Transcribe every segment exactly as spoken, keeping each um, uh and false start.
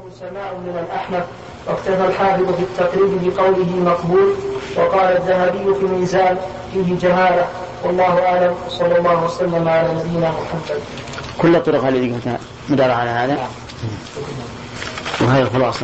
سماع من الأحنف، واكتفى الحافظ في التقريب بقوله مقبول، وقال الذهبي في الميزان فيه جهالة، والله أعلم. صلى الله وسلم على نبينا محمد. كل الطرق التي قلتها مدار على هذا. وهي الخلاصة.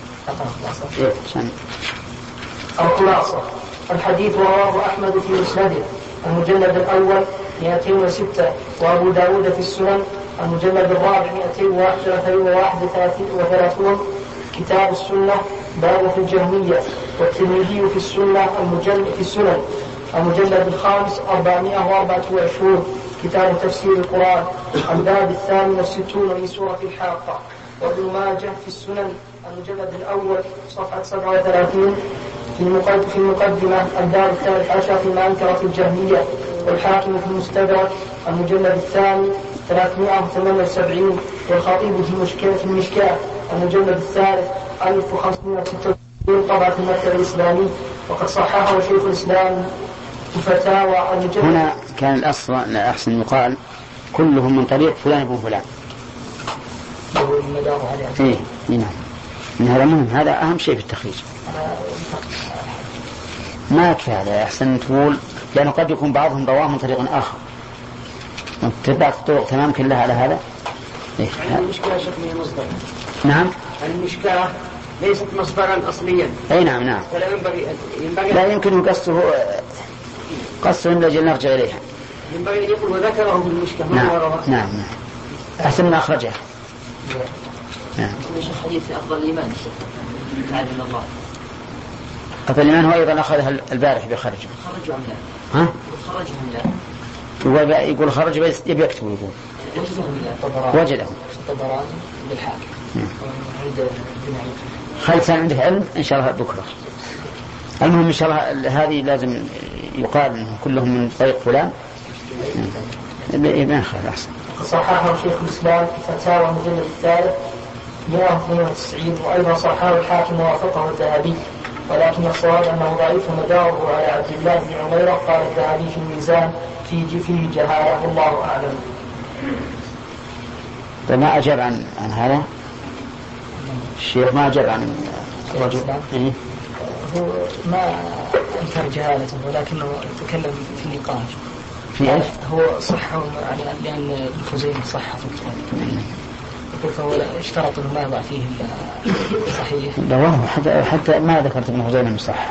الخلاصة: الحديث رواه أحمد في مسنده المجلد الأول مئتين وستة، وأبو داود في السنن المجلد الرابع مئتين وواحد وثلاثون، كتاب السنة باب في الجهمية، والترمذي في السنة المجلد في السنن المجلد الخامس أربعمائة وأربعة وعشرين، كتاب تفسير القرآن الباب الثامن والستون في سورة الحاقة، وابن ماجه في السنن المجلد الأول صفحة سبعة وثلاثين في المقدمة الباب الثالث عشر فيما أنكرت الجهمية، والحاكم في المستدرك المجلد الثاني ثلاثمائة وثمانية وسبعين، والخطيب في المشكاة في المشكاة المجلد الثالث ألف وخمسمائة وستة وستين طبعة المكتب الإسلامي، وقد صححه شيخ الإسلام وفتاوى المجلد. هنا كان الأصل لا أحسن يقال كلهم من طريق فلان ابن فلان. إيه نعم، من هذا مهم، هذا أهم شيء في التخريج. ما يكفي هذا، أحسن تقول لأنه قد يكون بعضهم رواه من طريق آخر، تتبع الطرق تمام كلها على هذا. إيه؟ يعني المشكلة شكلها مصدر. نعم. المشكلة ليست مصدرا أصليا. أي نعم نعم. فلا ينبغي ينبغي لا يمكن قصده قصده لجل نرجع إليها. ينبغي أن يقول وذكره في المشكلة. نعم نعم نعم. أحسن ما أخرجه. نعم. حديث أفضل الإيمان تعالى الله. أفضل الإيمان هو أيضا أخذها البارح بخرجه. خرجوا أم لا؟ ها؟ خرجوا أم لا؟ يقول يقول خرج بس يبي يكتب يقول. وجده. الطبراني بالحاكم. خالد عندك علم إن شاء الله بكرة. المهم إن شاء الله هذه لازم يقال إنهم كلهم من طريق فلان. ما خير أحسن. صححه شيخ الإسلام في فتاوى المجلد الثالث مئة واثنين وتسعين، وأيضا صححه الحاكم ووافقه الذهبي، ولكن الصواب أنه ضعيف مداره على عبد الله بن عميرة. قال الذهبي في الميزان فيه فيه جهالة، والله أعلم. فما أجاب عن عن هذا الشيخ، ما أجاب عن الرجل. إيه؟ هو ما أنكر جهالته، ولكنه تكلم في النقاش. في إيش؟ هو صحه يعني لأن ابن خزيمة صحه في الكتاب. يقول فهو اشترط أنه ما يضع فيه صحيح. لا والله حتى حتى ما ذكرت ابن خزيمة صح.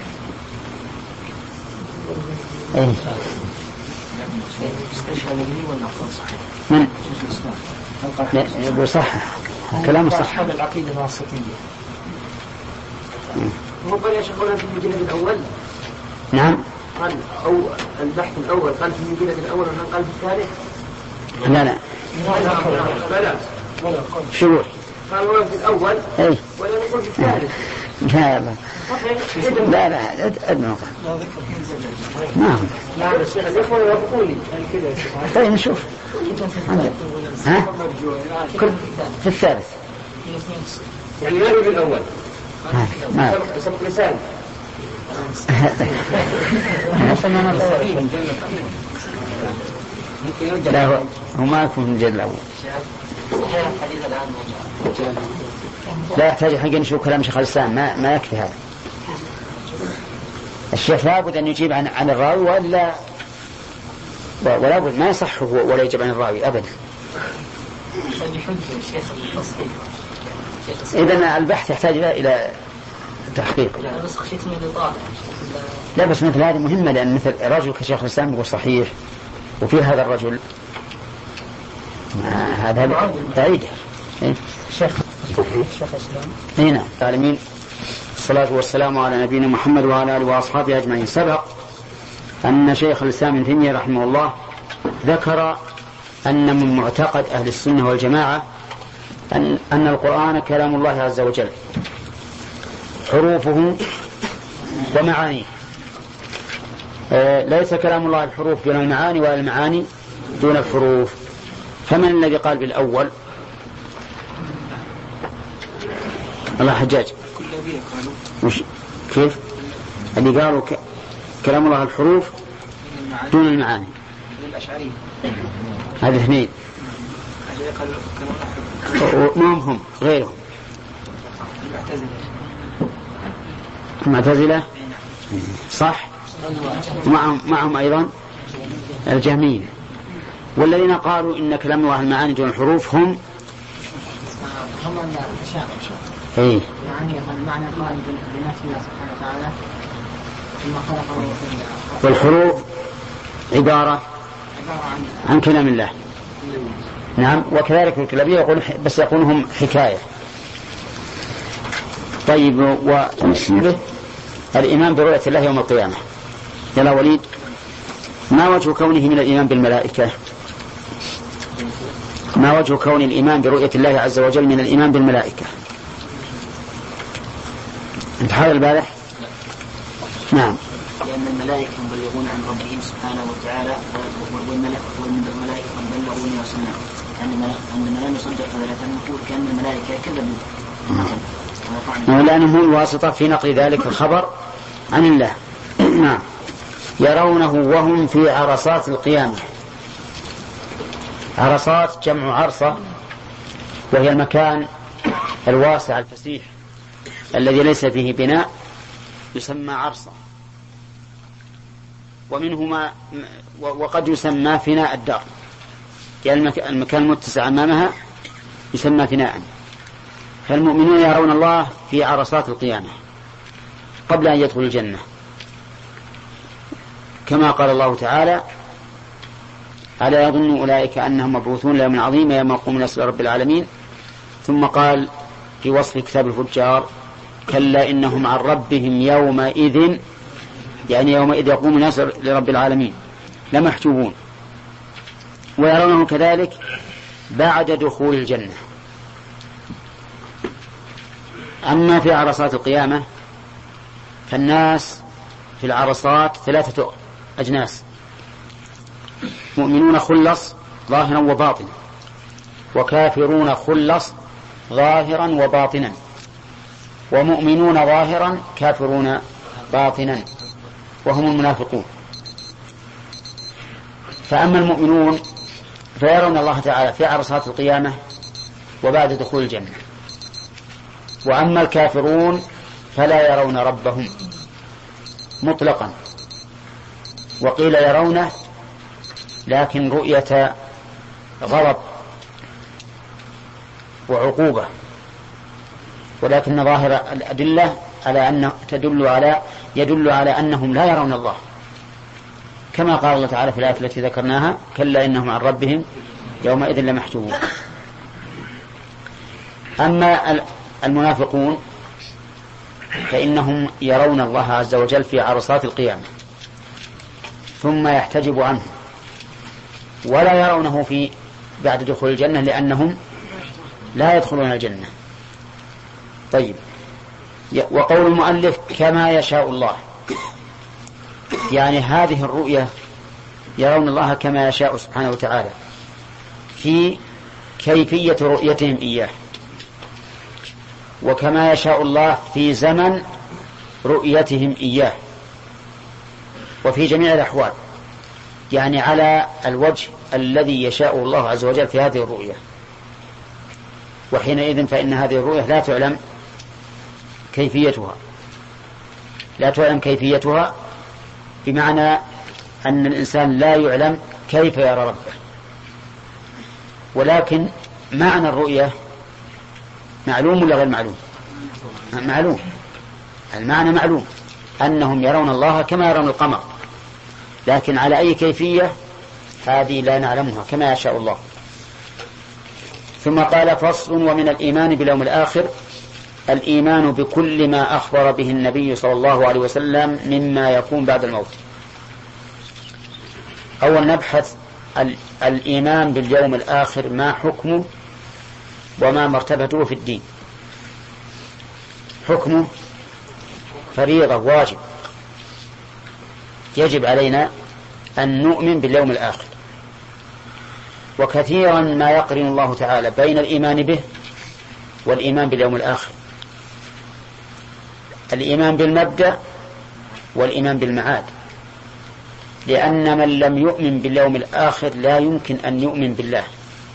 إيه. من؟ لا يقول صح. كلامه صح. هذا العقيدة الواسطية. هو قال يا شيخ في المجلد الأول. نعم. قال أو البحث الأول قال في المجلد الأول ولا قال في الثالث؟ لا لا. بلى. شو؟ قال هو في الأول. إيه. ولا نقول في الثالث. لا لا. لا لا أدنى. نعم. نعم الشيخ الإخوة يوافقوني كذا. طيب نشوف. ها؟ كل في الثالث. يعني ما في الأول. ما. سبق لسان. لا هو هو ما يكون من الجلد الأول. لا يحتاج حق نشوف كلام شيخ الإسلام، ما ما يكفي هذا. الشيخ لابد أن يجيب عن عن الراوي ولا ولا بد ما يصح ولا يجيب عن الراوي أبدا. إذن البحث يحتاج إلى تحقيق. لا بس مثل هذه مهمة، لأن مثل رجل كشيخ الإسلام يقول صحيح وفي هذا الرجل هذا بعيد. إيه؟ شيخ شيخ الإسلام. هنا العالمين، الصلاة والسلام على نبينا محمد وعلى آله وأصحابه أجمعين. سبق أن شيخ الإسلام ابن تيمية رحمه الله ذكر أن من معتقد أهل السنة والجماعة أن أن القرآن كلام الله عز وجل، حروفه ومعانيه. آه ليس كلام الله الحروف دون المعاني ولا المعاني دون الحروف. فمن الذي قال بالأول؟ الله حجاج. مش كيف اللي قالوا ك... كلام الله الحروف دون المعاني؟ هذه اثنين. ما هم غيرهم المعتزلة صح، معهم, معهم أيضا الجهميين. والذين قالوا إن كلام الله المعاني دون الحروف هم هم الأشاعرة. إيه؟ يعني المعنى قال بنفس الله سبحانه وتعالى ثم خلقه. والحروف عبارة عن كلام الله. نعم. وكذلك الكلابية يقول بس يقولهم حكاية. طيب، والإيمان برؤية الله يوم القيامة. يلا وليد، ما وجه كونه من الإيمان بالملائكة؟ ما وجه كون الإيمان برؤية الله عز وجل من الإيمان بالملائكة؟ انت حال البارح؟ نعم. لأن الملائكة يبلغون عن ربهم سبحانه وتعالى، والملائكة يبلغون وسنة. عندما لا نصدق ذلك نقول كأن الملائكة كذبوا. ولأنهم هم الواسطة في نقل ذلك الخبر عن الله. نعم. يرونه وهم في عرصات القيامة. عرصات جمع عرصة، وهي المكان الواسع الفسيح الذي ليس فيه بناء يسمى عرصة. ومنهما وقد يسمى فناء الدار، يعني المكان المتسع أمامها يسمى فناء. فالمؤمنون يرون الله في عرصات القيامة قبل أن يدخلوا الجنة، كما قال الله تعالى: ألا يظن أولئك أنهم مبعوثون ليوم عظيم يوم يقوم الناس لرب العالمين. ثم قال في وصف كتاب الفجار: كلا إنهم عن ربهم يومئذ، يعني يومئذ يقوم الناس لرب العالمين، لمحجوبون. ويرونه كذلك بعد دخول الجنة. أما في عرصات القيامة فالناس في العرصات ثلاثة أجناس: مؤمنون خلص ظاهرا وباطنا، وكافرون خلص ظاهرا وباطنا، ومؤمنون ظاهرا كافرون باطنا، وهم المنافقون. فأما المؤمنون فيرون الله تعالى في عرصات القيامة وبعد دخول الجنة، وأما الكافرون فلا يرون ربهم مطلقا، وقيل يرونه لكن رؤية غضب وعقوبة، ولكن ظاهر الأدلة على أن تدل على يدل على أنهم لا يرون الله، كما قال الله تعالى في الآية التي ذكرناها: كلا إنهم عن ربهم يومئذ لمحجوبون. أما المنافقون فإنهم يرون الله عز وجل في عرصات القيامة ثم يحتجب عنه، ولا يرونه في بعد دخول الجنة لأنهم لا يدخلون الجنة. طيب، وقول المؤلف كما يشاء الله، يعني هذه الرؤية يرون الله كما يشاء سبحانه وتعالى في كيفية رؤيتهم إياه، وكما يشاء الله في زمن رؤيتهم إياه، وفي جميع الأحوال، يعني على الوجه الذي يشاء الله عز وجل في هذه الرؤية. وحينئذ فإن هذه الرؤية لا تعلم كيفيتها لا تعلم كيفيتها بمعنى أن الإنسان لا يعلم كيف يرى ربه، ولكن معنى الرؤية معلوم ولا غير معلوم؟ معلوم. المعنى معلوم، أنهم يرون الله كما يرون القمر، لكن على أي كيفية هذه لا نعلمها، كما يشاء الله. ثم قال: فصل: ومن الإيمان باليوم الآخر الإيمان بكل ما أخبر به النبي صلى الله عليه وسلم مما يكون بعد الموت. أول نبحث الإيمان باليوم الآخر، ما حكمه وما مرتبته في الدين. حكمه فريضة واجب، يجب علينا أن نؤمن باليوم الآخر. وكثيرا ما يقرن الله تعالى بين الإيمان به والإيمان باليوم الآخر، الإيمان بالمبدأ والإيمان بالمعاد، لأن من لم يؤمن باليوم الآخر لا يمكن أن يؤمن بالله.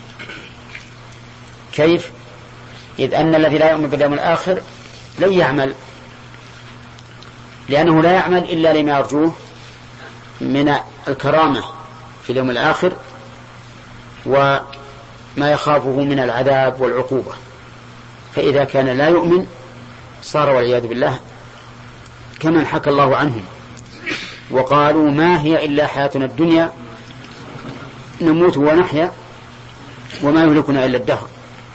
كيف؟ إذ أن الذي لا يؤمن باليوم الآخر لن يعمل لأنه لا يعمل إلا لما يرجوه من الكرامة في اليوم الآخر وما يخافه من العذاب والعقوبة. فإذا كان لا يؤمن صار والعياذ بالله كمن حكى الله عنهم وقالوا ما هي إلا حياتنا الدنيا نموت ونحيا وما يهلكنا إلا الدهر.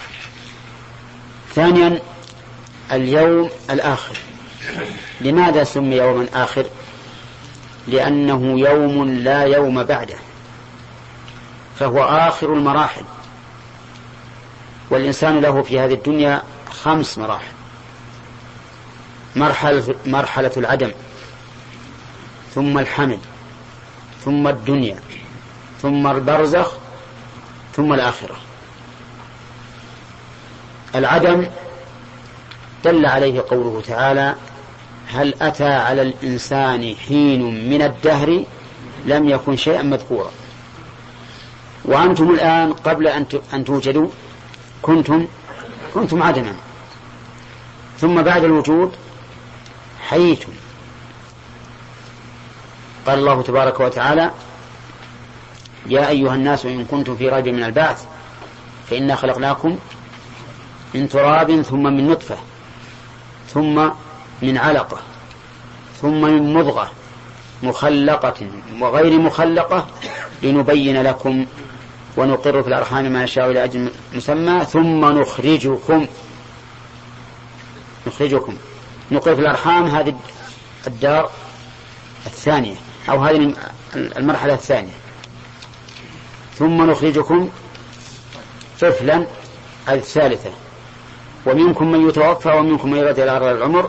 ثانيا اليوم الآخر. لماذا سمي يوما آخر؟ لأنه يوم لا يوم بعده، فهو آخر المراحل. والإنسان له في هذه الدنيا خمس مراحل: مرحلة, مرحلة العدم، ثم الحمل، ثم الدنيا، ثم البرزخ، ثم الآخرة. العدم دل عليه قوله تعالى: هل أتى على الإنسان حين من الدهر لم يكن شيئا مذكورا. وأنتم الآن قبل أن توجدوا كنتم كنتم عدما، ثم بعد الوجود حييتم. قال الله تبارك وتعالى: يا أيها الناس إن كنتم في ريب من البعث فإنا خلقناكم من تراب ثم من نطفة ثم من علقة ثم من مضغة مخلقة وغير مخلقة لنبين لكم ونقر في الأرحام ما نشاء إلى أجل مسمى ثم نخرجكم نخرجكم نقر في الأرحام. هذه الدار الثانية أو هذه المرحلة الثانية. ثم نخرجكم طفلا الثالثة. ومنكم من يتوفى ومنكم من يرد إلى أرض العمر.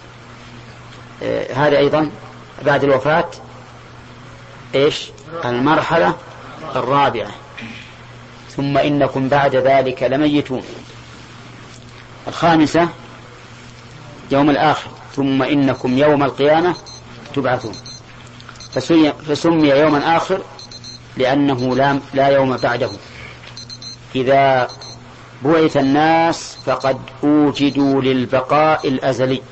آه هذا أيضا بعد الوفاة إيش المرحلة الرابعة. ثم إنكم بعد ذلك لميتون. الخامسة يوم الآخر. ثم إنكم يوم القيامة تبعثون. فسمي يوما آخر لأنه لا, لا يوم بعده. إذا بعث الناس فقد أوجدوا للبقاء الأزلي،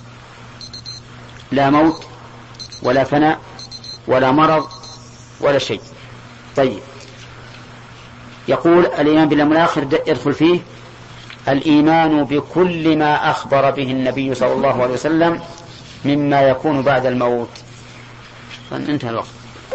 لا موت ولا فناء ولا مرض ولا شيء. طيب، يقول الإيمان باليوم الآخر يدخل فيه الإيمان بكل ما أخبر به النبي صلى الله عليه وسلم مما يكون بعد الموت. انتهى الوقت.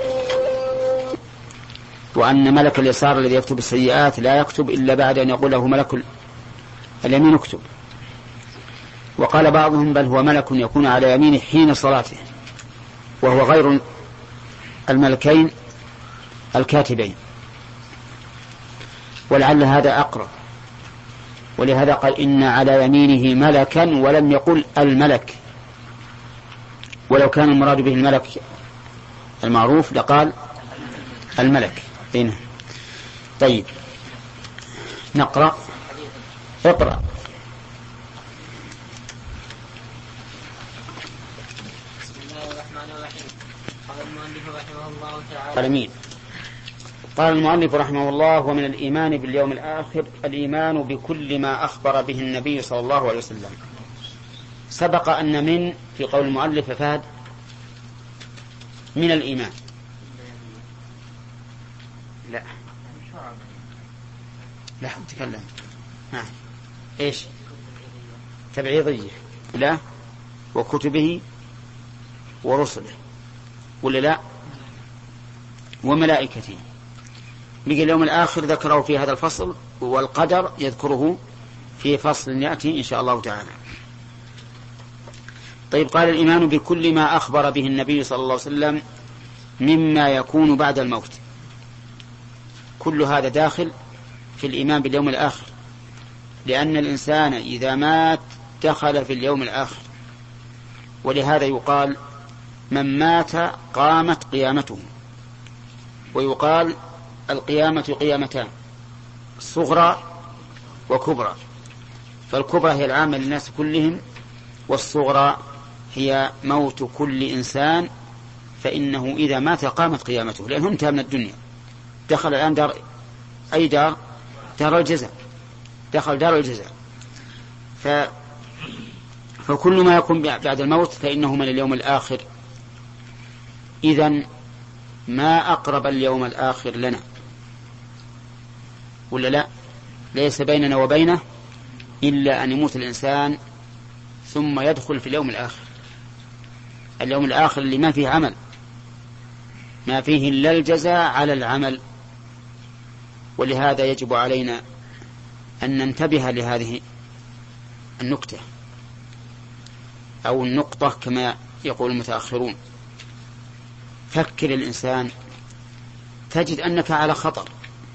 وأن ملك اليسار الذي يكتب السيئات لا يكتب إلا بعد أن يقول له ملك اليمين اكتب. وقال بعضهم بل هو ملك يكون على يمينه حين صلاته، وهو غير الملكين الكاتبين، ولعل هذا أقرب. ولهذا قال إن على يمينه ملكا ولم يقل الملك، ولو كان المراد به الملك المعروف لقال الملك. هنا. طيب نقرأ. اقرأ. بسم الله الرحمن الرحيم. قال المؤلف رحمه الله تعالى. قال مين؟ قال المؤلف رحمه الله: ومن الإيمان باليوم الآخر الإيمان بكل ما أخبر به النبي صلى الله عليه وسلم. سبق أن من في قول المؤلف فهد من الإيمان. لا لا تكلم. ها إيش؟ تبعيضية. لا، وكتبه ورسله ولا لا، وملائكته. بقي اليوم الآخر ذكره في هذا الفصل، والقدر يذكره في فصل يأتي إن شاء الله تعالى. طيب، قال الإيمان بكل ما أخبر به النبي صلى الله عليه وسلم مما يكون بعد الموت. كل هذا داخل في الإيمان باليوم الآخر، لأن الإنسان إذا مات دخل في اليوم الآخر. ولهذا يقال من مات قامت قيامته، ويقال القيامة قيامتان: صغرى وكبرى. فالكبرى هي العامة للناس كلهم، والصغرى هي موت كل إنسان، فإنه إذا مات قامت قيامته، لأنه انتهى من الدنيا. دخل الآن دار أي دار؟ دار الجزاء. دخل دار الجزاء. فكل ما يكون بعد الموت فإنه من اليوم الآخر. إذن ما أقرب اليوم الآخر لنا، ولا لا؟ ليس بيننا وبينه إلا أن يموت الإنسان ثم يدخل في اليوم الآخر. اليوم الآخر اللي ما فيه عمل، ما فيه إلا الجزاء على العمل. ولهذا يجب علينا أن ننتبه لهذه النكتة أو النقطة كما يقول المتأخرون. فكر الإنسان تجد أنك على خطر،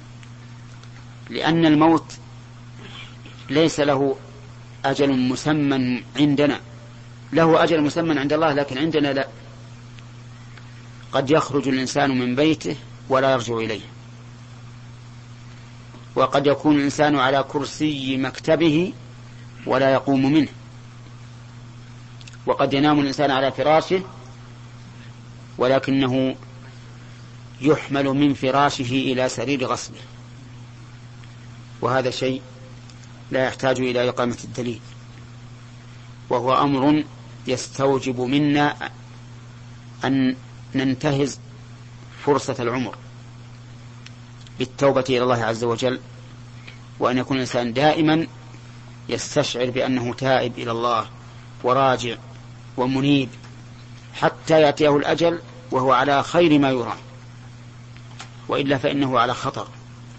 لأن الموت ليس له أجل مسمى عندنا، له أجل مسمى عند الله لكن عندنا لا. قد يخرج الإنسان من بيته ولا يرجع إليه، وقد يكون الإنسان على كرسي مكتبه ولا يقوم منه، وقد ينام الإنسان على فراشه ولكنه يحمل من فراشه إلى سرير غسله، وهذا شيء لا يحتاج إلى إقامة الدليل، وهو أمر يستوجب منا أن ننتهز فرصة العمر بالتوبة إلى الله عز وجل، وأن يكون الإنسان دائما يستشعر بأنه تائب إلى الله وراجع ومنيب حتى يأتيه الأجل وهو على خير ما يرام، وإلا فإنه على خطر.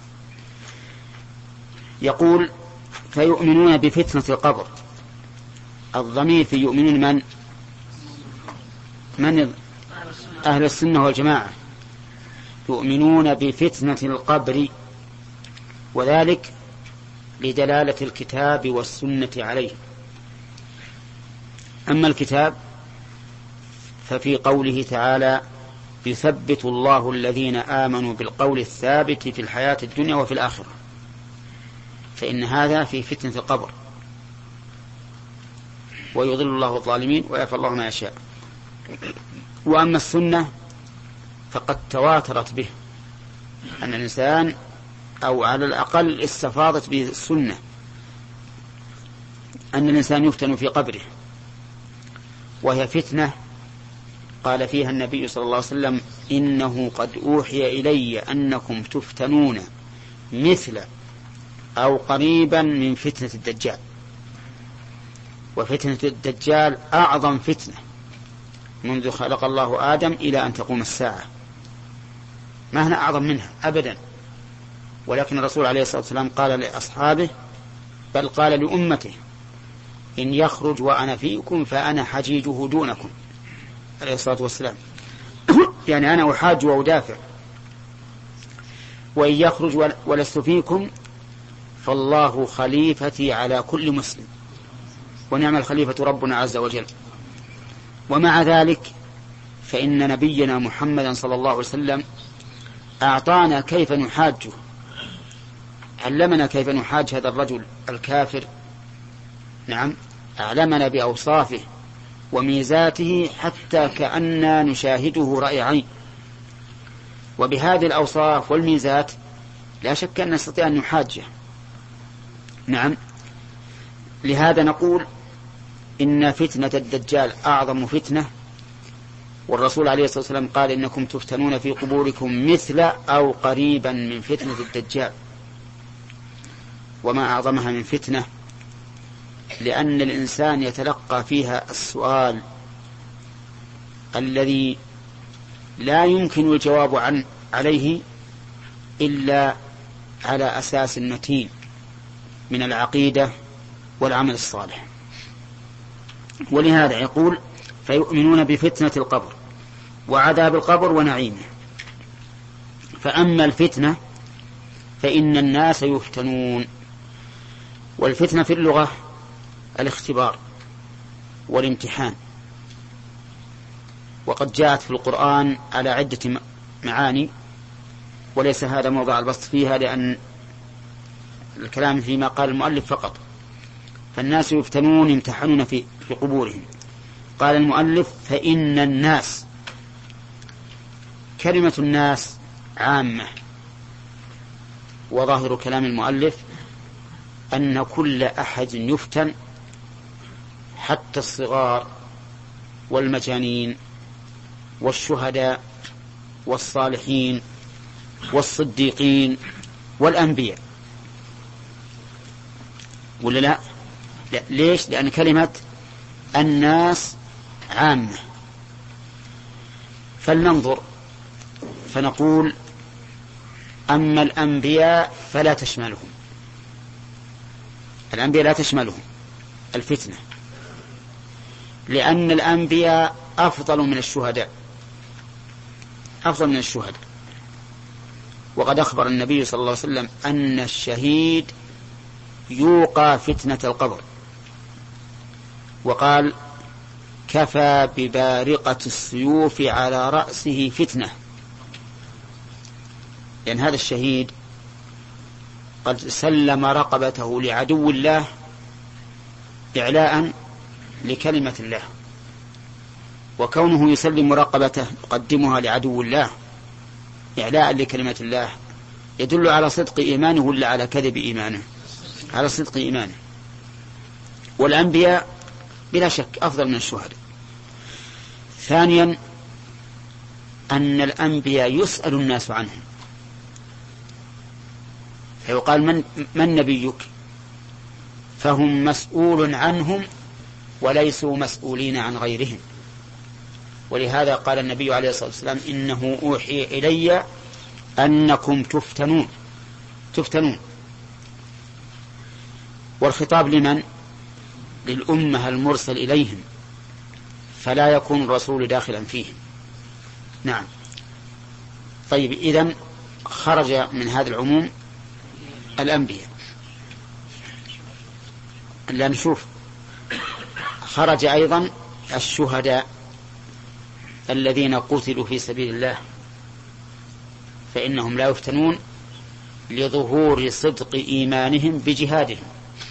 يقول فيؤمنون بفتنة القبر. الضمير في يؤمنون من من أهل السنة والجماعة، يؤمنون بفتنة القبر، وذلك لدلالة الكتاب والسنة عليه. أما الكتاب ففي قوله تعالى يثبت الله الذين آمنوا بالقول الثابت في الحياة الدنيا وفي الآخرة، فإن هذا في فتنة القبر، ويضل الله الظالمين ويفعل الله ما يشاء. وأما السنة فقد تواترت به أن الإنسان أو على الأقل استفاضت به السنة أن الإنسان يفتن في قبره، وهي فتنة قال فيها النبي صلى الله عليه وسلم إنه قد أوحي إلي أنكم تفتنون مثل أو قريبا من فتنة الدجال. وفتنة الدجال أعظم فتنة منذ خلق الله آدم إلى أن تقوم الساعة، ما هنا أعظم منها أبدا. ولكن الرسول عليه الصلاة والسلام قال لأصحابه بل قال لأمته إن يخرج وأنا فيكم فأنا حجيجه دونكم عليه الصلاة والسلام يعني أنا أحاج وأدافع، وإن يخرج ولست فيكم فالله خليفتي على كل مسلم ونعم الخليفة ربنا عز وجل. ومع ذلك فإن نبينا محمدا صلى الله عليه وسلم أعطانا كيف نحاجه، علمنا كيف نحاج هذا الرجل الكافر، نعم أعلمنا بأوصافه وميزاته حتى كأننا نشاهده رأي عين. وبهذه الأوصاف والميزات لا شك أن نستطيع أن نحاجه. نعم، لهذا نقول إن فتنة الدجال أعظم فتنة، والرسول عليه الصلاة والسلام قال إنكم تفتنون في قبوركم مثل أو قريبا من فتنة الدجال. وما أعظمها من فتنة لأن الإنسان يتلقى فيها السؤال الذي لا يمكن الجواب عن عليه إلا على أساس متين من العقيدة والعمل الصالح. ولهذا يقول فيؤمنون بفتنة القبر وعذاب القبر ونعيمه. فأما الفتنة فإن الناس يفتنون. والفتنة في اللغة الاختبار والامتحان، وقد جاءت في القرآن على عدة معاني، وليس هذا موضع البسط فيها لأن الكلام فيما قال المؤلف فقط. فالناس يفتنون يمتحنون في في قبورهم. قال المؤلف فإن الناس، كلمة الناس عامة، وظاهر كلام المؤلف أن كل أحد يفتن حتى الصغار والمجانين والشهداء والصالحين والصديقين والأنبياء، ولا لا؟ لا. ليش؟ لأن كلمة الناس عامة. فلننظر فنقول أما الأنبياء فلا تشملهم، الأنبياء لا تشملهم الفتنة، لأن الأنبياء أفضل من الشهداء، أفضل من الشهداء. وقد أخبر النبي صلى الله عليه وسلم أن الشهيد يوقى فتنة القبر، وقال كفى ببارقة السيوف على رأسه فتنة، لأن هذا الشهيد قد سلم رقبته لعدو الله إعلاء لكلمة الله، وكونه يسلم رقبته يقدمها لعدو الله إعلاء لكلمة الله يدل على صدق إيمانه ولا على كذب إيمانه؟ على صدق إيمانه. والأنبياء بلا شك أفضل من الشهداء. ثانيا أن الأنبياء يسأل الناس عنهم، فيقال من, من نبيك؟ فهم مسؤول عنهم وليسوا مسؤولين عن غيرهم. ولهذا قال النبي عليه الصلاة والسلام إنه أوحي إلي أنكم تفتنون تفتنون والخطاب لمن؟ للأمة المرسل إليهم، فلا يكون الرسول داخلا فيهم. نعم. طيب، إذن خرج من هذا العموم الأنبياء. لا نشوف خرج أيضا الشهداء الذين قتلوا في سبيل الله، فإنهم لا يفتنون لظهور صدق إيمانهم بجهادهم.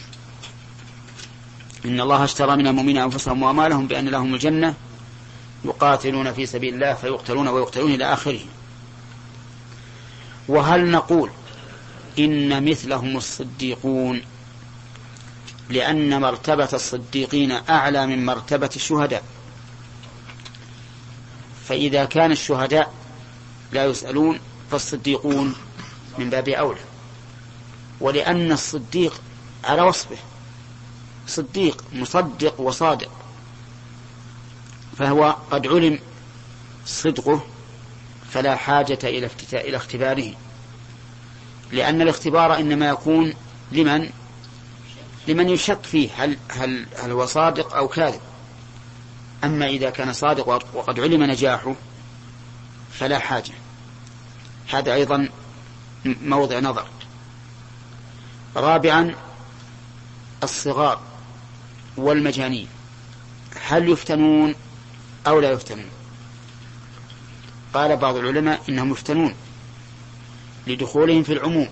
إن الله اشترى من المؤمنين أنفسهم وأموالهم بأن لهم الجنة يقاتلون في سبيل الله فيقتلون ويقتلون إلى آخره. وهل نقول إن مثلهم الصديقون لأن مرتبة الصديقين أعلى من مرتبة الشهداء؟ فإذا كان الشهداء لا يسألون فالصديقون من باب أولى، ولأن الصديق على وصفه صديق مصدق وصادق، فهو قد علم صدقه فلا حاجة إلى إلى اختباره، لأن الاختبار إنما يكون لمن لمن يشك فيه هل هل هل هو صادق أو كاذب. أما إذا كان صادق وقد علم نجاحه فلا حاجة. هذا أيضا موضع نظر. رابعا الصغار والمجانين هل يفتنون أو لا يفتنون؟ قال بعض العلماء إنهم يفتنون لدخولهم في العموم،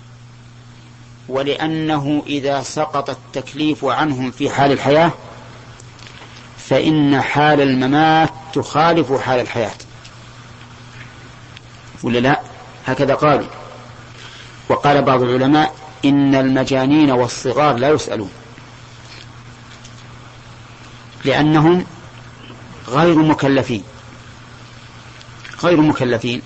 ولأنه إذا سقط التكليف عنهم في حال الحياة فإن حال الممات تخالف حال الحياة، ولا لا؟ هكذا قالوا. وقال بعض العلماء إن المجانين والصغار لا يسألون لأنهم غير مكلفين غير مكلفين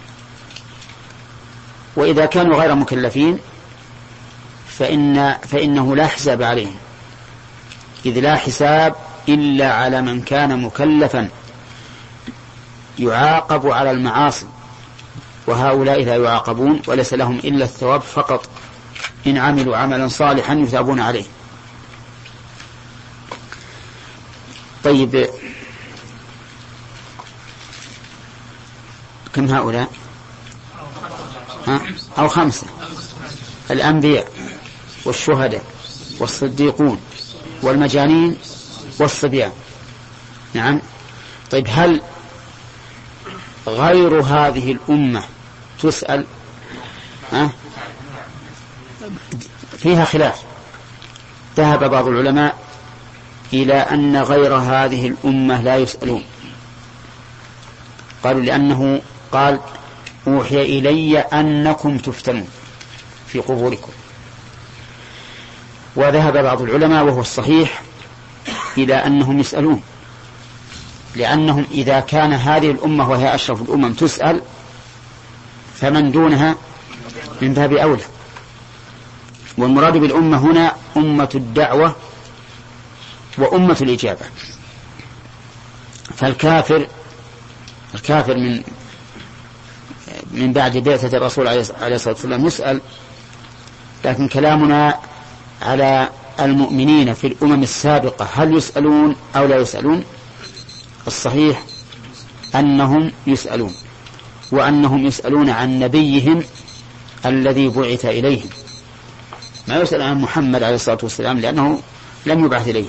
وإذا كانوا غير مكلفين فإن فإنه لا حساب عليهم، إذ لا حساب إلا على من كان مكلفا يعاقب على المعاصي، وهؤلاء لا يعاقبون وليس لهم إلا الثواب فقط إن عملوا عملا صالحا يثابون عليه. طيب، كم هؤلاء؟ ها؟ أو خمسة: الأنبياء والشهداء والصديقون والمجانين والصبيان. نعم. طيب، هل غير هذه الأمة تسأل؟ ها؟ فيها خلاف. ذهب بعض العلماء إلى أن غير هذه الأمة لا يسألون، قالوا لأنه قال أوحي إلي أنكم تفتنون في قبوركم. وذهب بعض العلماء وهو الصحيح إلى أنهم يسألون، لأنهم إذا كان هذه الأمة وهي أشرف الأمم تسأل فمن دونها من باب أولى. والمراد بالأمة هنا أمة الدعوة وأمة الإجابة. فالكافر الكافر من من بعد بعثة الرسول عليه الصلاة والسلام يسأل، لكن كلامنا على المؤمنين في الأمم السابقة هل يسألون أو لا يسألون؟ الصحيح أنهم يسألون، وأنهم يسألون عن نبيهم الذي بعث إليهم، ما يسأل عن محمد عليه الصلاة والسلام لأنه لم يبعث إليهم.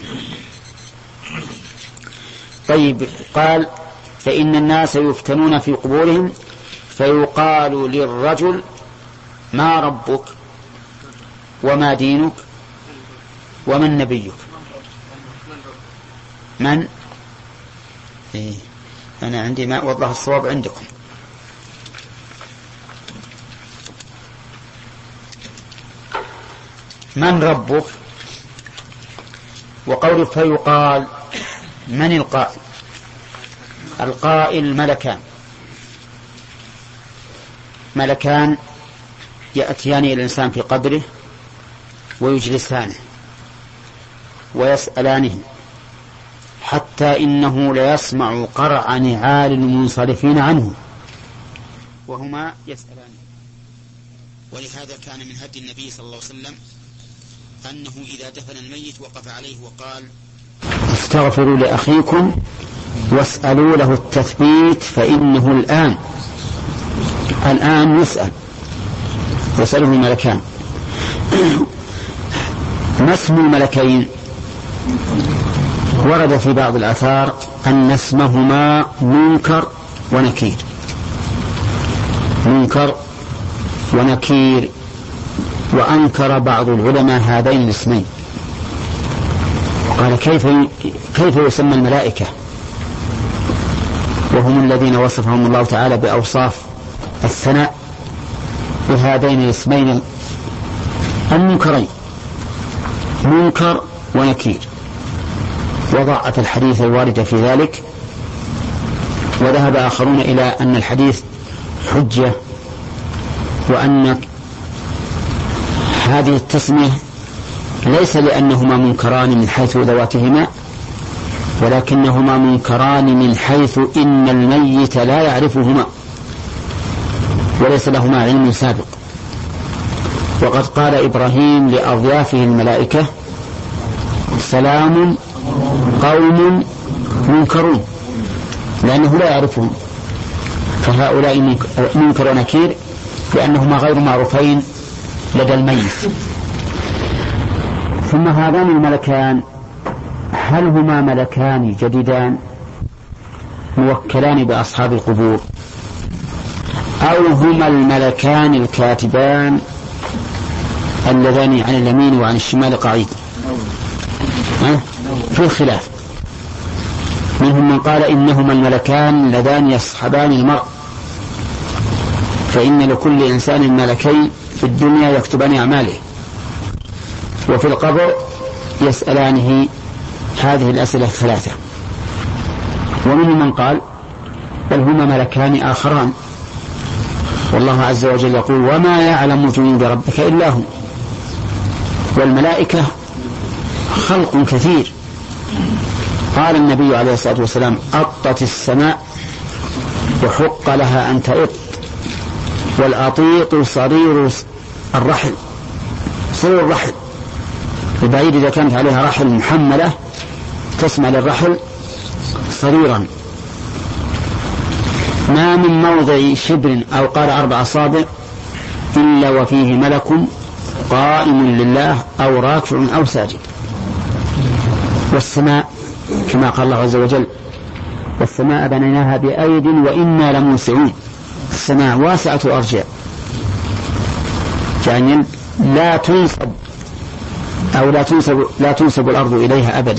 طيب، قال فإن الناس يفتنون في قبورهم فيقال للرجل ما ربك وما دينك ومن نبيك. من إيه؟ أنا عندي ما وضح الصواب عندكم. من ربك؟ وقول فيقال، من القائل؟ القائل ملكان ملكان يأتيان إلى الإنسان في قبره ويجلسانه ويسألانه حتى إنه ليسمع قرع نعال المنصرفين عنه وهما يسألانه. ولهذا كان من هدي النبي صلى الله عليه وسلم أنه إذا دفن الميت وقف عليه وقال استغفروا لأخيكم واسألوا له التثبيت فإنه الآن الآن يسأل يسأله الملكان. ما اسم الملكين؟ ورد في بعض الآثار أن اسمهما منكر ونكير. منكر ونكير، وأنكر بعض العلماء هذين الاسمين، قال كيف كيف يسمى الملائكة وهم الذين وصفهم الله تعالى بأوصاف الثناء بهذين الاسمين المنكرين، منكر ونكير. وضعف الحديث الوارد في ذلك، وذهب آخرون إلى أن الحديث حجة، وأن هذه التسمية ليس لأنهما منكران من حيث ذواتهما، ولكنهما منكران من حيث إن الميت لا يعرفهما وليس لهما علم سابق. وقد قال إبراهيم لأضيافه الملائكة سلام قوم منكرون، لأنه لا يعرفهم، فهؤلاء منكر ونكير لأنهما غير معروفين لدى الميت. ثم هذان الملكان هل هما ملكان جديدان موكلان بأصحاب القبور، أو هما الملكان الكاتبان اللذان عن اليمين وعن الشمال قعيد؟ في خلاف. منهم من قال إنهما الملكان اللذان يصحبان المرء، فإن لكل إنسان ملكين في الدنيا يكتبان أعماله، وفي القبر يسألانه هذه الأسئلة الثلاثة. ومنهم من قال بل هما ملكان آخران، والله عز وجل يقول وما يعلم جنود ربك إلا هو. والملائكة خلق كثير. قال النبي عليه الصلاة والسلام أطت السماء وحق لها أن تئط، والأطيط صرير الرحل، صرير الرحل البعيد إذا كانت عليها رحل محملة تسمى للرحل صريرا. ما من موضع شبر أو قال أربع أصابع إلا وفيه ملك قائم لله أو راكع أو ساجد. والسماء كما قال الله عز وجل والسماء بنيناها بأيد وإنا لموسعون. السماء واسعة أرجاء، يعني لا تنسب أو لا تنسب, لا تنسب الأرض إليها أبدا.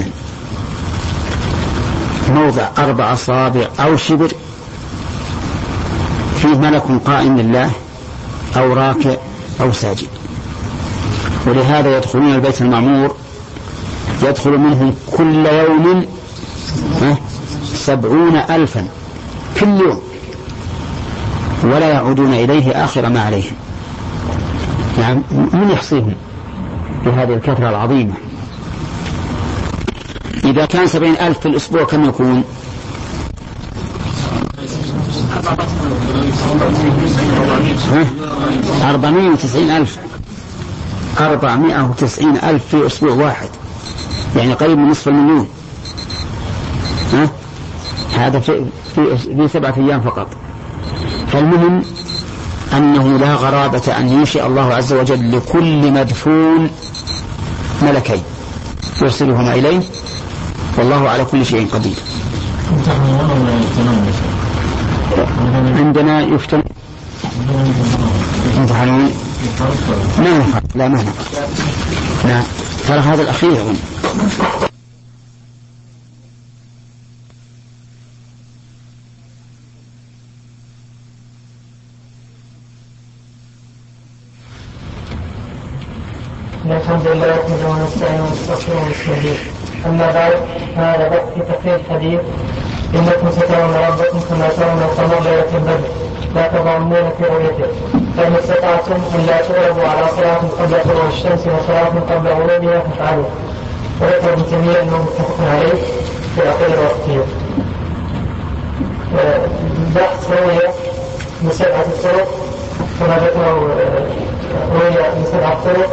موضع أربع أصابع أو شبر فيه ملك قائم لله أو راكع أو ساجد. ولهذا يدخلون البيت المعمور يدخل منهم كل يوم سبعون ألفا كل يوم ولا يعودون إليه آخر ما عليهم. يعني من يحصيهم بهذه الكثرة العظيمة؟ إذا كان سبعين ألف في الأسبوع كم يكون؟ أربعمائة وتسعين ألف أربعمائة وتسعين ألف في أسبوع واحد، يعني قريب من نصف المليون. ها؟ هذا في, في, في سبعة أيام فقط. فالمهم أنه لا غرابة أن ينشئ الله عز وجل لكل مدفون ملكين يرسلهما إليه، والله على كل شيء قدير. عندنا يفتن امتحانون ما نفع لا ما نفع لا ترى هذا الأخير أظن. الحمد لله نحمده ونستعينه ونستغفره ونستهديه. أما بعد فهذا بحث في تفسير الحديث إنكم سترون ربكم كما ترون القمر ليلة البدر لا تضامون في رؤيته فإن استطعتم أن لا تغلبوا على صلاة قبل طلوع الشمس وصلاة قبل غروبها فافعلوا. وذكر ابن تيمية أنه متفق عليه في آخر وقته. بحث رؤية من سبعة الطرق كما ذكروا رؤية من سبعة طرق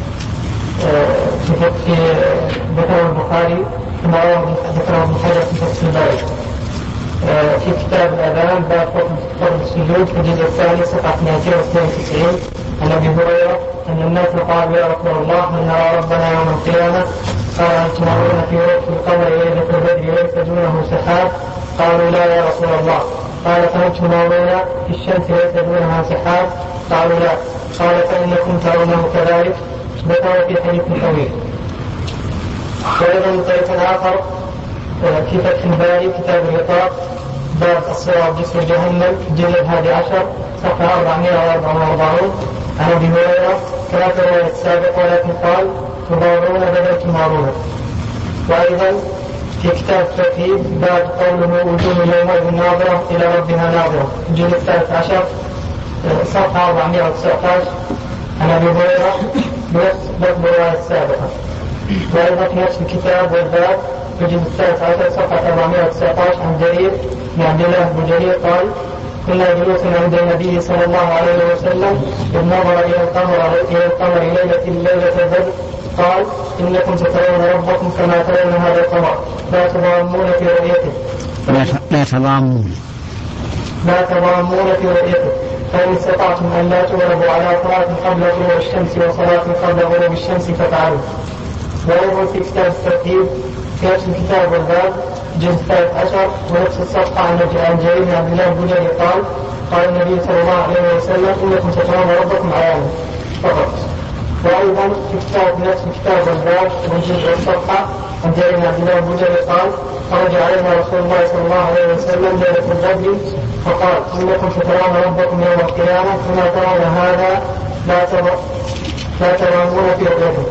في ذكر البخاري كما ذكره ابن حجر في فتح الباري في كتاب الأذان باب فضل السجود في الجزء الثاني صفحة مئتين واثنين وتسعين عن أبي هريرة أن الناس قالوا يا رسول الله من نرى ربنا يوم القيامة قال هل تنظرون في وقت القمر ليلة البدر ليس دونه سحاب قالوا لا يا رسول الله قال فهل تنظرون في الشمس ليس دونها سحاب قالوا لا قال فإنكم ترونه كذلك. ذكر في حديث طويل. وأيضا من طريق آخر في فتح الباري كتاب الرقاق باب الصراط جسر جهنم الجزء الحادي عشر صفحة أربعمائة وأربعة وأربعين عن أبي هريرة كما في الرواية السابقة ولكن قال تضارون بدل تمارون. وأيضا في كتاب التوحيد باب قوله وجوه يومئذ ناظرة إلى ربها ناظرة الجزء الثالث عشر صفحة أربعمائة وتسعة عشر عن أبي هريرة بنفس الرواية السابقة. وأيضا في نفس الكتاب والباب في الجزء الثالث عشر صفحة أربعمائة وتسعة عشر عن جرير بن عبد الله بن جرير قال كنا جلوسا عند النبي صلى الله عليه وسلم إذ نظر إلى القمر إلى القمر ليلة ليلة البدر قال إنكم سترون ربكم كما ترون هذا القمر لا تضامون في رؤيته لا تضامون لا تضامون في رؤيته فإن استطعتم أن لا تغلبوا على صلاة قبل طلوع الشمس وصلاة قبل غروب الشمس فافعلوا. وأيضا في كتاب الترتيب في نفس الكتاب والباب الجزء الثالث عشر ونفس الصفحة عن جرير بن عبد الله البجلي قال قال النبي صلى الله عليه وسلم إنكم سترون ربكم عيانا فقط. وأيضا في كتاب نفس الكتاب والباب والجزء والصفحة عن جرير بن عبد الله البجلي قال خرج علينا رسول الله صلى الله عليه وسلم ليلة البدر فقال إنكم سترون ربكم يوم القيامة كما ترون هذا لا ترون في رؤيته.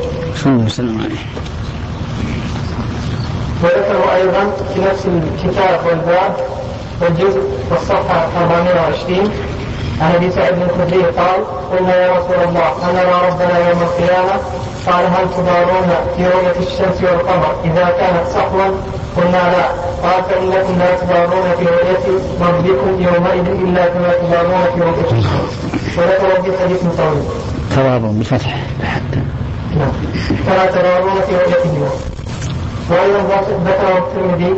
وذكروا أيضا في نفس الكتاب والباب والجزء والصفحة أربعمائة وعشرين عن أبي سعيد بن الخدري قال قلنا يا رسول الله أنرى ربنا يوم القيامة قال هل تضارون في رؤية الشمس والقمر إذا كانت صحوا قلنا لا قال فإنكم لا تضارون في رؤية ربكم يومئذ إلا كما تضارون في رؤية الشمس. وذكر في حديث طويل تضارون بفتح كما تضارون في رؤيته. وأيضا ذكر الترمذي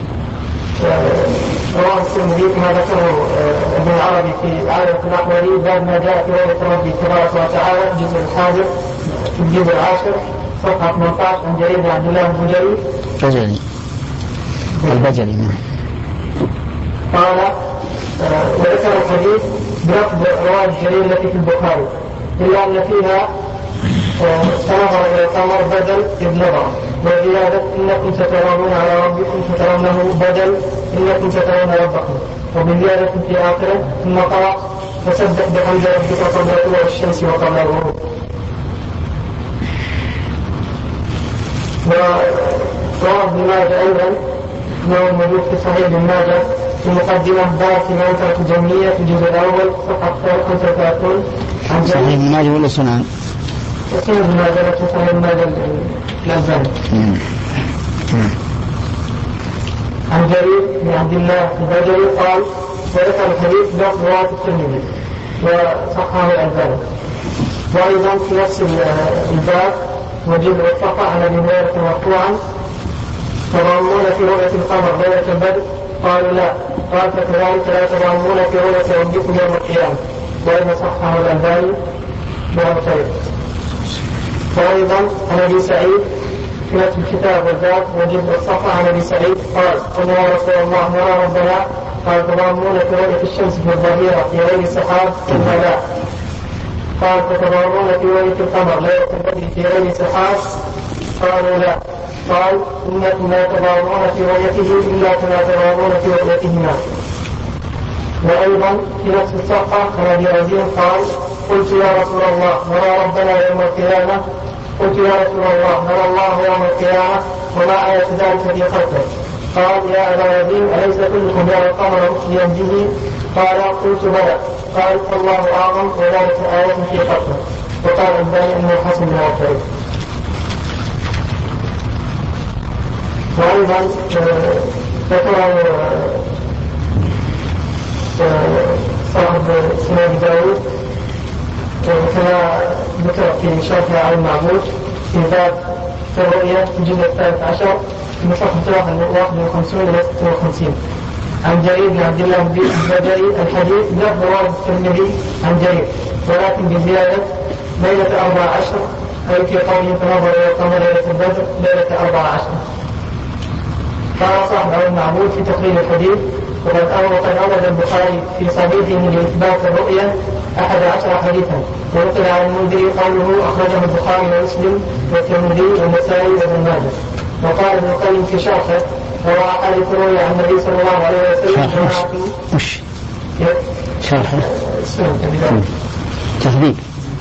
رواه الترمذي كما ذكره ابن العربي في عالم الأحوالي باب ما جاء في رؤية ربي تبارك وتعالى الجزء الحادث في الجزء العاشر صفحة ثمانية عشر عن جرير بن عبد الله البجلي البجلي البجلي قال وذكر الحديث بلفظ رواية جرير التي في البخاري إلا أن فيها فنظر إلى القمر بدل إذ نظر وزيادة إنكم سترون على ربكم سترونه بدل إنكم سترون ربكم وبزيادة في آخره ثم قرأ فسبح بحمد ربك قبل طلوع الشمس وقبل الغروب. ورواه ابن ماجه أيضا أنه موجود في صحيح ابن ماجه في مقدمة باب في منطقة الجميع في الجزء الأول صفحة خمسة وثلاثين. صحيح ابن ماجه ولا سنن؟ صحيح ابن ماجه لكن صحيح ابن ماجه الألباني. عن جرير بن عبد الله البجلي قال وذكر الحديث لفظ رواية الترمذي وصححه الألباني. وأيضا في نفس الباب وجد الصفحة عن أبي هريرة مرفوعا تضامون في رؤية القمر ليلة البدر قالوا لا قال فكذلك لا تضامون في رؤية ربكم يوم القيامة وأيضا صححه الألباني بهذا الطريق. وأيضا عن أبي سعيد في نفس الكتاب والباب وجد الصفحة عن أبي سعيد قال قلنا يا رسول الله نرى ربنا قال تضامون في رؤية الشمس في الظهيرة في غير سحاب قلنا لا قال تتضامون في رؤية القمر ليلة البدر في غير سحاب قالوا لا قال إنكم لا تضامون في رؤيته إلا كما تضامون في رؤيتهما. وأيضا في نفس الصفحة عن أبي رزين قال قلت يا رسول الله نرى ربنا يوم القيامة قلت يا رسول الله نرى الله يوم القيامة وما آية ذلك في خلقه قال يا أبا رزين أليس كلكم يرى القمر مخليا به قال قلت بلى قال الله أعظم وذلك آية في خلقه. وقال الباني أنه حسن من الطريق. وأيضا ذكر صاحب سنن داود كما ذكر في شرح على المعبود في باب الرؤيا في الجزء الثالث عشر من صفحة واحد وخمسين إلى ستة وخمسين. عن جرير بن عبد الله البجلي الحديث لفظ رواه الترمذي عن جرير ولكن بزيادة ليلة أربع عشر أي في قوله فنظر إلى القمر ليلة البدر ليلة أربع عشر. قال صاحب على المعبود في تقرير الحديث وقد أورد البخاري في صحيحه لإثبات الرؤيا أحد عشر حديثا ونقل عن المنذري قوله أخرجه البخاري ومسلم والترمذي والنسائي وابن ماجه. وقال ابن القيم في شرحه روى حديث رؤيا عن النبي صلى الله عليه وسلم وش شرحه السنة تهذيب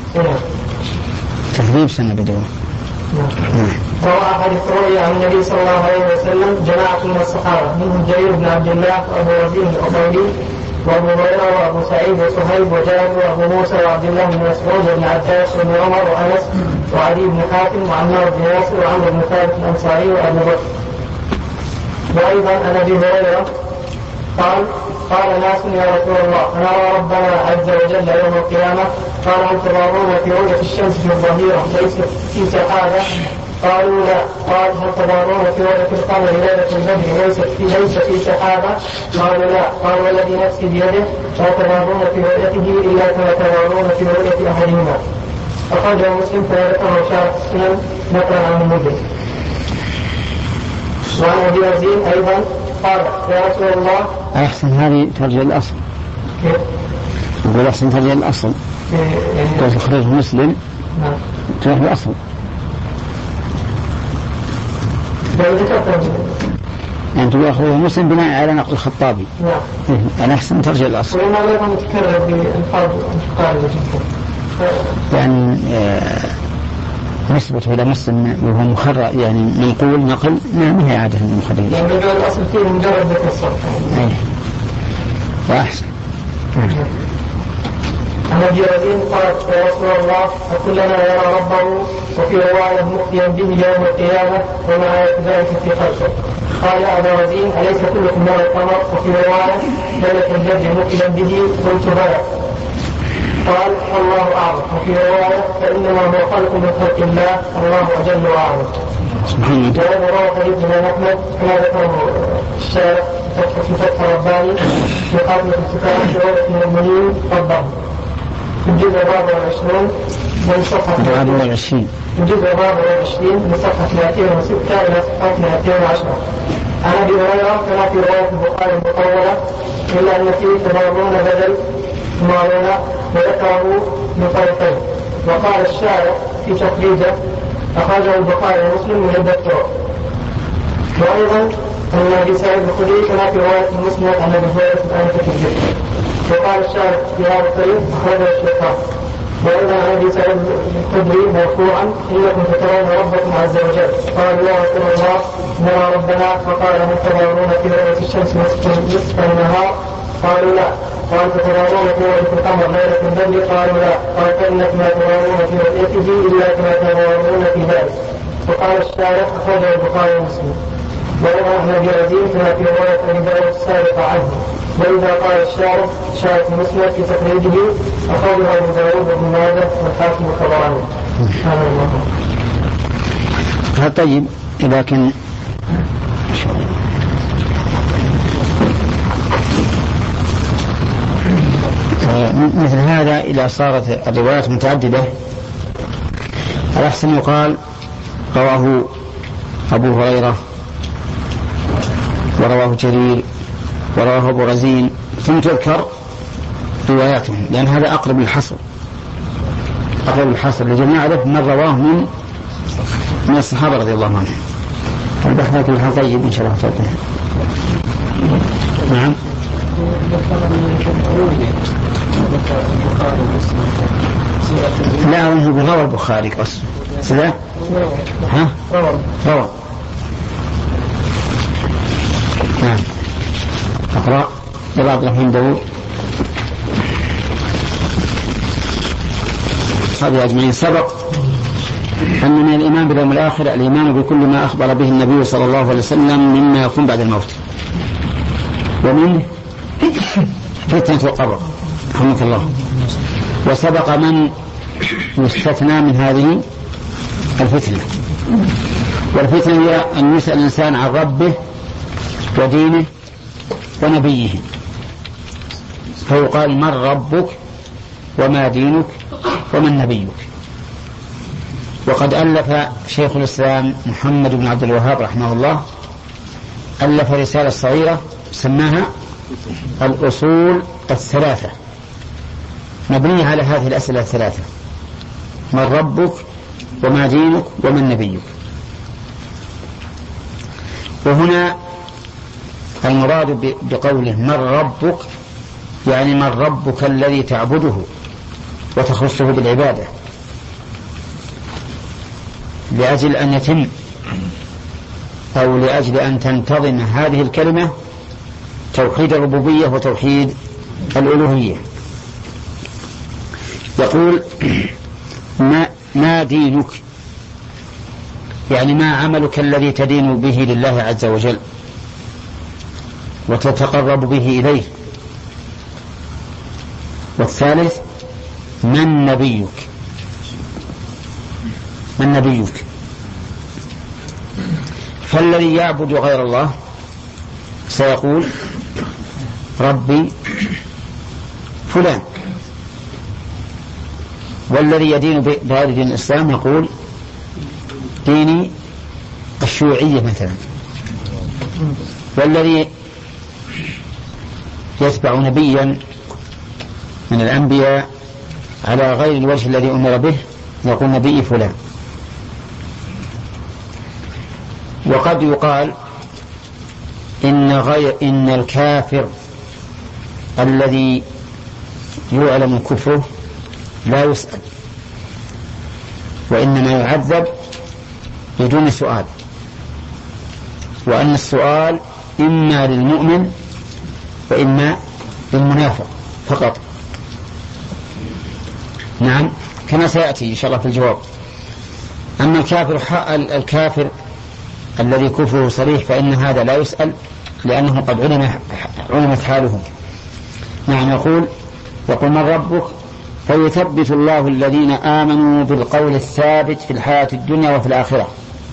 تهذيب سنة بدون روى حديث رؤيا عن النبي صلى الله عليه وسلم جماعة من الصحابة منهم جرير بن عبد الله وأبو رزين الأصولي وأبو هريرة وأبو سعيد وصهيب وجابر وأبو موسى وعبد الله بن مسعود وابن عباس وابن عمر وأنس وعلي بن حاتم وعمار بن ياسر وعمرو بن ثابت الأنصاري وأبو بكر. وأيضا عن أبي هريرة قال قال ناس يا رسول الله نرى ربنا عز وجل يوم القيامة قال هل تضامون في رؤية الشمس في الظهيرة ليس في سحابة قالوا لا قال هل تضامون في رؤية القمر ليلة البدر ليس في ليس في سحابة قالوا لا قال والذي نفسي بيده لا تضامون في رؤيته إلا كما تضامون في رؤية أحدهما. أخرجه مسلم فذكره شارح السنن نقلا عن المدن. وعن أبي رزين أيضا قال يا رسول الله أحسن هذه ترجع الأصل يقول أحسن ترجع الأصل يعني تخرج مسلم نعم تروح الأصل يعني تقول أخرج مسلم بناء على نقل الخطابي نعم يعني أحسن ترجع الأصل وإنما أيضا متكرر بالألفاظ المتقاربة جدا يعني آه نسبته إلى مسلم وهو مخرر يعني منقول نقل ما هي عادة المخرجين يعني يجعل الأصل فيه مجرد ذكر الصرف أيه وأحسن. عن أبي رزين قال يا رسول الله وكلنا يرى ربه وفي رواية مخفيا به يوم القيامة وما ذلك في خلقه. قال يا أبا رزين أليس كلكم يرى القمر وفي رواية ليلة البدر مخفيا به قلت بلى قال الله أعظم وفي رواية فإنما هو خلق من خلق الله الله أجل وأعظم. وهذا رواه حديث الإمام أحمد كما ذكره الشارح في فتح رباني في قاتلة الكتاب في رواية من المنين ربه في الجزء الرابع والعشرين من صفحة الرابع والعشرين في الجزء الرابع والعشرين من صفحة مئتين وستة إلى صفحة مئتين وعشرة. عن أبي هريرة كما في رواية البخاري المطولة إلا أن فيه تضامون بدل معلومة وذكره من طريقين. وقال الشارع في تخريجه أخرجه البخاري ومسلم من عدة طرق. وأيضا أن أبي سعيد الخدري كما في رواية المسند عن أبي هريرة في آية الجزء. وقال الشارع في هذا الطريق أخرجه الشيخان. وإلى أبي سعيد الخدري مرفوعا إنكم تترون ربكم عز وجل قالوا يا رسول الله نرى ربنا فقال هل تتراءون في ليلة الشمس نصف النهار قالوا لا قال تتراءون في ليلة القمر ليلة البدر قالوا لا قال فإنكم لا تراءون في رؤيته إلا كما تراءون في ذلك. وقال الشارع أخرجه البخاري ومسلم. وروى أحمد يزيد كما في رواية أبي داود السابقة عنه. وإذا قال الشارع شارع مسلم في تخريجه أخرجه أبو داود وابن ماجه والحاكم والطبراني. هذا طيب لكن مثل هذا إذا صارت الروايات متعددة الأحسن يقال رواه أبو هريرة ورواه جرير ورواه أبو رزين ثم تذكر رواياتهم لأن هذا أقرب للحصر أقرب للحصر لجل نعرف من رواه من من الصحابة رضي الله عنهم. البحث لكن الحال طيب إن شاء الله تعالى. نعم لا هو بروى البخاري قصد سلا ها روى نعم أقرأ يلا عبد الرحمن داود. هذه أجمعين سبق أن من الإيمان باليوم الآخر الإيمان بكل ما أخبر به النبي صلى الله عليه وسلم مما يكون بعد الموت ومن فتنة القبر رحمك الله. وسبق من يستثنى من هذه الفتنة والفتنة هي أن يسأل الإنسان عن ربه ودينه ونبيه فيقال من ربك وما دينك ومن نبيك. وقد ألف شيخ الإسلام محمد بن عبد الوهاب رحمه الله ألف رسالة صغيرة سماها الأصول الثلاثة مبنية على هذه الأسئلة الثلاثة من ربك وما دينك ومن نبيك. وهنا المراد بقوله من ربك يعني من ربك الذي تعبده وتخصه بالعبادة لأجل أن يتم أو لأجل أن تنتظم هذه الكلمة توحيد الربوبية وتوحيد الألوهية. يقول ما, ما دينك يعني ما عملك الذي تدين به لله عز وجل وتتقرب به إليه. والثالث من نبيك من نبيك فالذي يعبد غير الله سيقول ربي فلان والذي يدين بهذا دين الإسلام يقول ديني الشيوعية مثلا والذي يتبع نبيا من الأنبياء على غير الوجه الذي أمر به يقول نبي فلان. وقد يقال إن, غير إن الكافر الذي يعلم كفره لا يسأل وإنما يعذب بدون سؤال وأن السؤال إما للمؤمن وإما للمنافق فقط. نعم كما سيأتي إن شاء الله في الجواب. أما الكافر الكافر الذي كفره صريح فإن هذا لا يسأل لأنه قد علم علمت حاله. نعم يقول يقول من ربك فيثبت الله الذين آمنوا بالقول الثابت في الحياة الدنيا وفي الآخرة.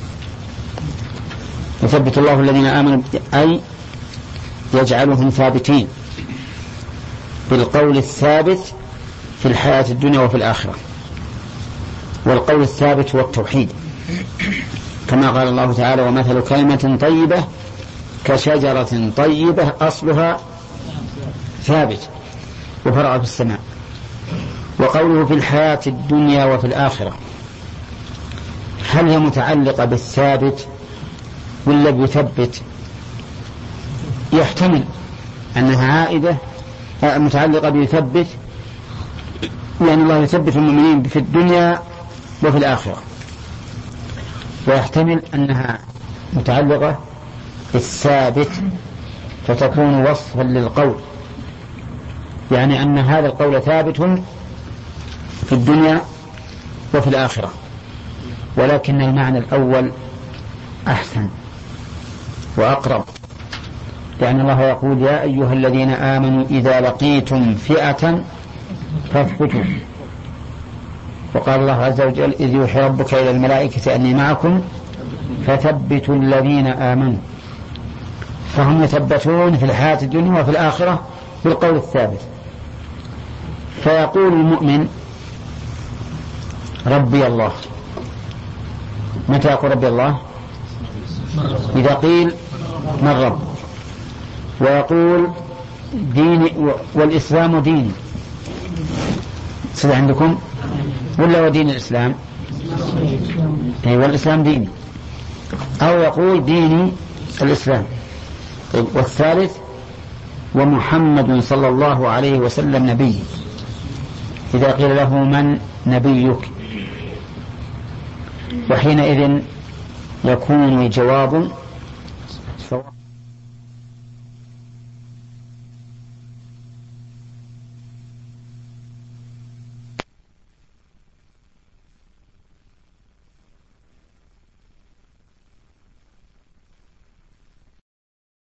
يثبت الله الذين آمنوا أي يجعلهم ثابتين بالقول الثابت في الحياة الدنيا وفي الآخرة. والقول الثابت هو التوحيد كما قال الله تعالى ومثل كلمة طيبة كشجرة طيبة أصلها ثابت وفرع في السماء. وقوله في الحياة الدنيا وفي الآخرة هل هي متعلقة بالثابت ولا بيثبت؟ يحتمل أنها عائدة متعلقة بيثبت يعني الله يثبت المؤمنين في الدنيا وفي الآخرة. ويحتمل أنها متعلقة بالثابت فتكون وصفا للقول، يعني أن هذا القول ثابت في الدنيا وفي الآخرة، ولكن المعنى الأول أحسن وأقرب، لأن الله يقول يا أيها الذين آمنوا إذا لقيتم فئة فاثبتوا. وقال الله عز وجل إذ يوحي ربك إلى الملائكة أني معكم فثبتوا الذين آمنوا. فهم يثبتون في الحياة الدنيا وفي الآخرة بالقول الثابت. فيقول المؤمن ربي الله. متى يقول ربي الله؟ إذا قيل من رب. ويقول ديني والإسلام ديني. صدق عندكم ولا ودين الإسلام؟ أي والإسلام ديني. أو يقول ديني الإسلام. والثالث ومحمد صلى الله عليه وسلم نبي. إذا قيل له من نبيك؟ وحينئذ يكون الجواب